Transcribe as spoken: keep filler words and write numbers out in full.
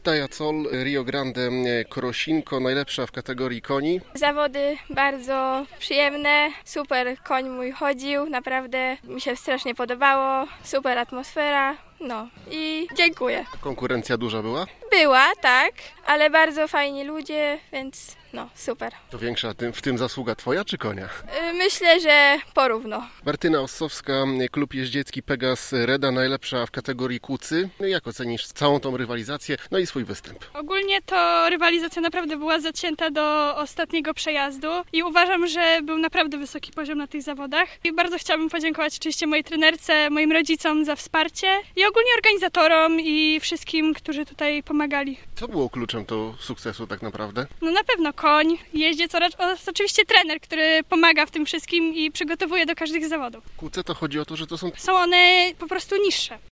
Britta Jacol, Rio Grande Krosinko, najlepsza w kategorii koni. Zawody bardzo przyjemne, super koń mój chodził, naprawdę mi się strasznie podobało, super atmosfera, no i dziękuję. Konkurencja duża była? Była, tak, ale bardzo fajni ludzie, więc no super. To większa w tym zasługa twoja czy konia? Myślę, że porówno. Martyna Ossowska, klub jeździecki Pegas Reda, najlepsza w kategorii kucy. Jak ocenisz całą tą rywalizację, no i swój występ? Ogólnie to rywalizacja naprawdę była zacięta do ostatniego przejazdu i uważam, że był naprawdę wysoki poziom na tych zawodach. I bardzo chciałabym podziękować oczywiście mojej trenerce, moim rodzicom za wsparcie i ogólnie organizatorom i wszystkim, którzy tutaj pomagali. Co było kluczem do sukcesu tak naprawdę? No na pewno koń, jeździec oraz oczywiście trener, który pomaga w tym wszystkim i przygotowuje do każdych zawodów. Kuce to chodzi o to, że to są... Są one po prostu niższe.